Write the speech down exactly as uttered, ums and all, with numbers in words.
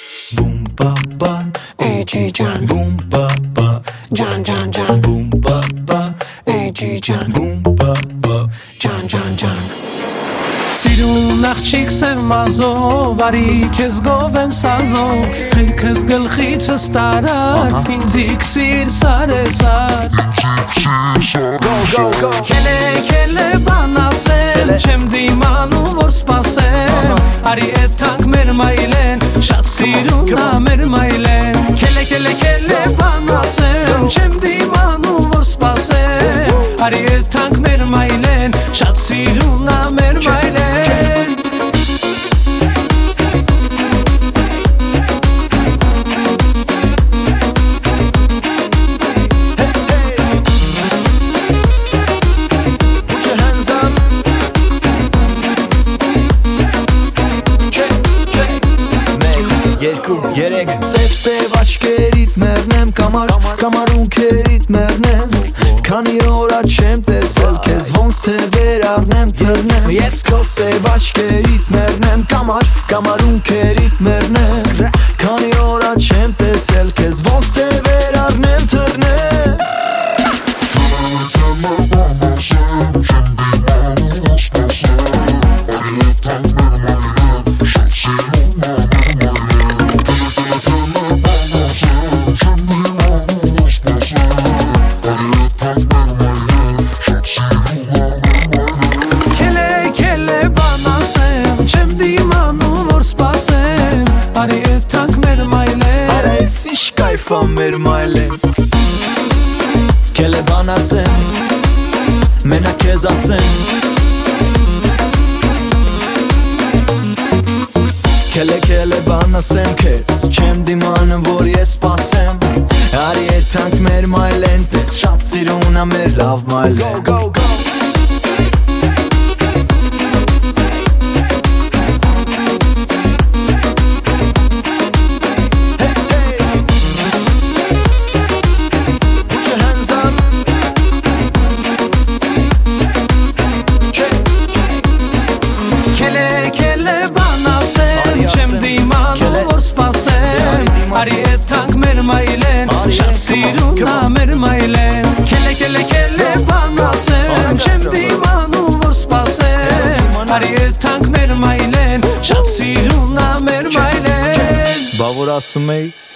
Boom ba ba, Eci Can, boom ba ba, Can Can Can, boom ba ba, Eci Can, boom ba ba. Can Can Can. Սիրուն աղջիկ սև մազով, բարի քեզ գովեմ սազով, խելքս գլխիցս տարար, ինձ իքցիր սարեսար. Go go go. Քելե քելե բան ասեմ, չեմ դիմանում որ սպասեմ, արի էթանք մեր մայլեն, շատ սիրուն ա մեր մայլեն. Քելե քելե քելե բան ասեմ, չեմ դիմանում որ սպասեմ, արի էթանք մեր մայլեն, շատ սիրուն ա մեր մայլեն. Երկու, երեք, սև սև աչքերիդ մեռնեմ, կամար, կամարունքերիդ մեռնեմ, քանի օր ա չեմ տեսել քեզ, ոնց թե վերառնեմ, թռնեմ, ես քո սև աչքերիդ մեռնեմ, կամար, կամարունքերիդ մեռնեմ, քանի օր ա չեմ տեսել քեզ, ոնց թե վերառնեմ, թռնեմ. Կայֆամ մեր մայլեն, կելե բան ասեմ, մենակ քեզ ասեմ, կելե կելե բան ասեմ քեզ, չեմ դիմանում որ ես սպասեմ, արի էթանք մեր մայլեն, տես շատ սիրուն ա մեր լավ մայլեն. Go go go. Արի էթանք մեր մայլեն, շատ սիրուն ա մեր մայլեն. Քելե քելե քելե բան ասեմ, չեմ դիմանում որ սպասեմ, արի էթանք մեր մայլեն, շատ սիրուն ա մեր մայլեն. Բա որ ասում էի